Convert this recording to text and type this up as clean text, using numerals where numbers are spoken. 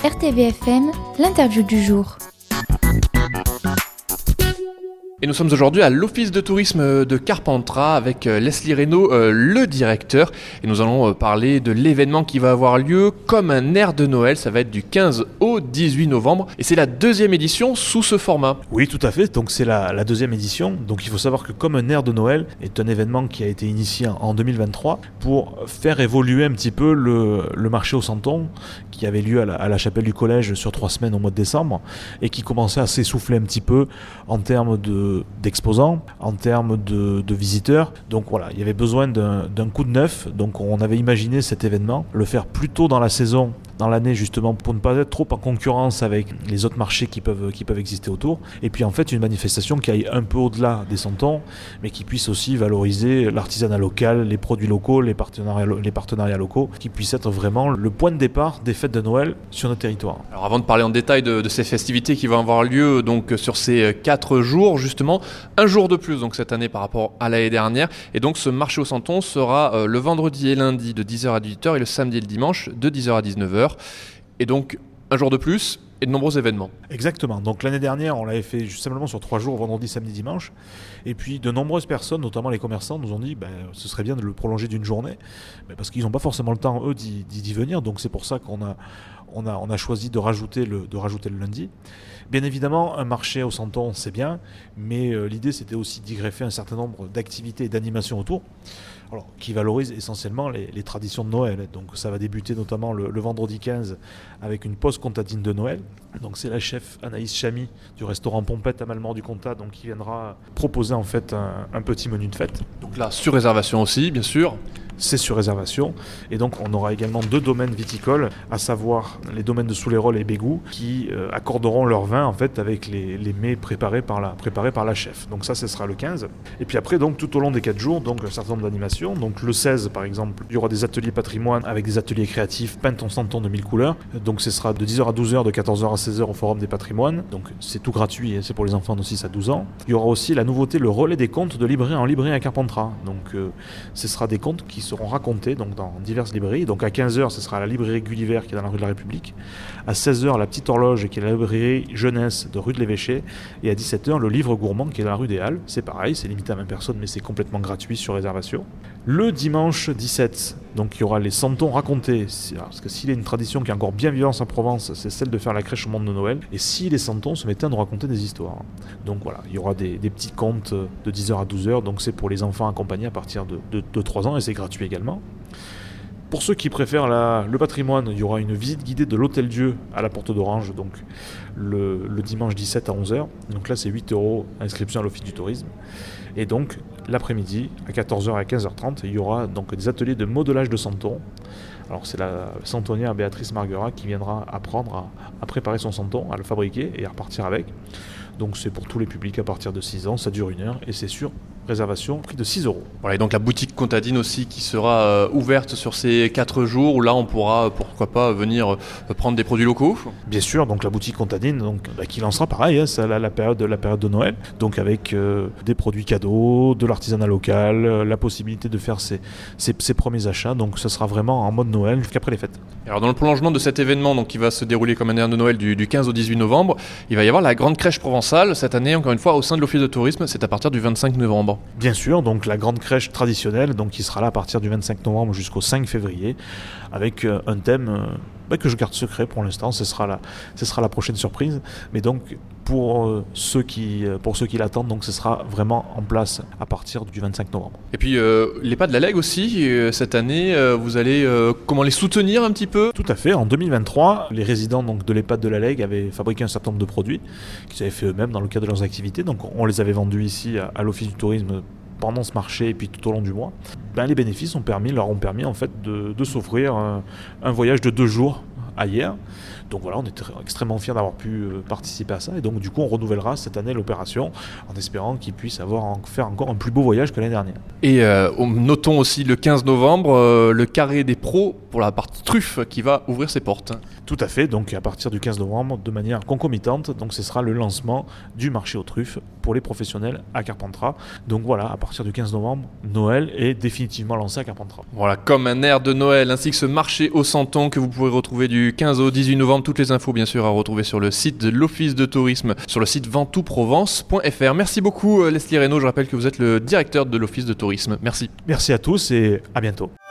RTVFM, l'interview du jour. Et nous sommes aujourd'hui à l'Office de tourisme de Carpentras avec Leslie Reynaud, le directeur. Et nous allons parler de l'événement qui va avoir lieu comme un air de Noël. Ça va être du 15 au 18 novembre. Et c'est la deuxième édition sous ce format. Oui, tout à fait. Donc c'est la deuxième édition. Donc il faut savoir que comme un air de Noël est un événement qui a été initié en 2023 pour faire évoluer un petit peu le marché au Santon qui avait lieu à la chapelle du collège sur 3 semaines au mois de décembre et qui commençait à s'essouffler un petit peu en termes d'exposants, en termes de visiteurs. Donc voilà, il y avait besoin d'un coup de neuf. Donc on avait imaginé cet événement, le faire plus tôt dans la saison, dans l'année justement, pour ne pas être trop en concurrence avec les autres marchés qui peuvent exister autour. Et puis en fait une manifestation qui aille un peu au-delà des Santons, mais qui puisse aussi valoriser l'artisanat local, les produits locaux, les partenariats locaux, qui puisse être vraiment le point de départ des fêtes de Noël sur notre territoire. Alors avant de parler en détail de ces festivités qui vont avoir lieu donc sur ces 4 jours, justement, un jour de plus donc cette année par rapport à l'année dernière. Et donc ce marché au Santon sera le vendredi et lundi de 10h à 18h et le samedi et le dimanche de 10h à 19h. Et donc un jour de plus et de nombreux événements. Exactement. Donc l'année dernière, on l'avait fait simplement sur 3 jours, vendredi, samedi, dimanche. Et puis de nombreuses personnes, notamment les commerçants, nous ont dit ce serait bien de le prolonger d'une journée, parce qu'ils n'ont pas forcément le temps, eux, d'y venir. Donc c'est pour ça qu'on a choisi de rajouter le lundi. Bien évidemment, un marché au Santon, c'est bien, mais l'idée, c'était aussi d'y greffer un certain nombre d'activités et d'animations autour, alors, qui valorisent essentiellement les traditions de Noël. Donc ça va débuter notamment le vendredi 15 avec une pause comtadine de Noël. Donc c'est la chef Anaïs Chamy du restaurant Pompette à Malmort-du-Comtat qui viendra proposer en fait un petit menu de fête. Donc là, sur réservation aussi, bien sûr. C'est sur réservation. Et donc on aura également 2 domaines viticoles, à savoir les domaines de Soulérolles et Bégou, qui accorderont leur vin en fait avec les mets préparés par la chef. Donc ça, ce sera le 15. Et puis après, donc tout au long des 4 jours, donc un certain nombre d'animations. Donc le 16 par exemple, il y aura des ateliers patrimoine avec des ateliers créatifs peints en Santon de 1000 couleurs. Donc ce sera de 10h à 12h, de 14h à 16h au Forum des patrimoines. Donc c'est tout gratuit et c'est pour les enfants de 6 à 12 ans. Il y aura aussi la nouveauté, le relais des contes de librairie en librairie à Carpentras. Donc ce sera des contes qui seront racontés donc, dans diverses librairies. Donc à 15h, ce sera la librairie Gulliver qui est dans la rue de la République. À 16h, la Petite Horloge qui est la librairie Jeunesse de rue de l'Évêché. Et à 17h, le Livre Gourmand qui est dans la rue des Halles. C'est pareil, c'est limité à 20 personnes, mais c'est complètement gratuit sur réservation. Le dimanche 17, donc il y aura les Santons racontés. Parce que s'il y a une tradition qui est encore bien vivante en Provence, c'est celle de faire la crèche au monde de Noël. Et si les Santons se mettaient à nous raconter des histoires. Donc voilà, il y aura des petits contes de 10h à 12h. Donc c'est pour les enfants accompagnés à partir de 3 ans et c'est gratuit également. Pour ceux qui préfèrent le patrimoine, il y aura une visite guidée de l'Hôtel-Dieu à la Porte d'Orange, donc le dimanche 17 à 11h. Donc là, c'est 8 € inscription à l'Office du tourisme. Et donc, l'après-midi, à 14h et à 15h30, il y aura donc des ateliers de modelage de Santon. Alors, c'est la santonnière Béatrice Marguerat qui viendra apprendre à préparer son Santon, à le fabriquer et à repartir avec. Donc, c'est pour tous les publics à partir de 6 ans, ça dure 1 heure et c'est sûr. Réservation, prix de 6 €. Voilà, et donc la boutique Comtadine aussi qui sera ouverte sur ces 4 jours où là on pourra, pourquoi pas, venir prendre des produits locaux. Bien sûr, donc la boutique Comtadine qui lancera pareil, la période de Noël, donc avec des produits cadeaux, de l'artisanat local, la possibilité de faire ses premiers achats, donc ce sera vraiment en mode Noël jusqu'après les fêtes. Alors dans le prolongement de cet événement donc, qui va se dérouler comme un air de Noël du 15 au 18 novembre, il va y avoir la grande crèche provençale cette année, encore une fois au sein de l'Office de tourisme, c'est à partir du 25 novembre. Bien sûr, donc la grande crèche traditionnelle, donc qui sera là à partir du 25 novembre jusqu'au 5 février, avec un thème que je garde secret pour l'instant, ce sera la prochaine surprise. Mais donc pour ceux qui l'attendent, donc ce sera vraiment en place à partir du 25 novembre. Et puis les pas de la Lègue aussi, cette année, vous allez comment les soutenir un petit peu ? Tout à fait, en 2023, les résidents donc, de l'EHPAD de la Lègue avaient fabriqué un certain nombre de produits qu'ils avaient fait eux-mêmes dans le cadre de leurs activités. Donc on les avait vendus ici à l'Office du tourisme pendant ce marché et puis tout au long du mois. Les bénéfices leur ont permis en fait de s'offrir un voyage de 2 jours à Hyères. Donc voilà, on était extrêmement fiers d'avoir pu participer à ça. Et donc du coup, on renouvellera cette année l'opération en espérant qu'ils puissent faire encore un plus beau voyage que l'année dernière. Et notons aussi le 15 novembre, le carré des pros pour la partie truffe qui va ouvrir ses portes. Tout à fait, donc à partir du 15 novembre, de manière concomitante, donc ce sera le lancement du marché aux truffes pour les professionnels à Carpentras. Donc voilà, à partir du 15 novembre, Noël est définitivement lancé à Carpentras. Voilà, comme un air de Noël, ainsi que ce marché au Santon que vous pourrez retrouver du du 15 au 18 novembre. Toutes les infos, bien sûr, à retrouver sur le site de l'Office de tourisme, sur le site ventouprovence.fr. Merci beaucoup, Leslie Reynaud. Je rappelle que vous êtes le directeur de l'Office de tourisme. Merci. Merci à tous et à bientôt.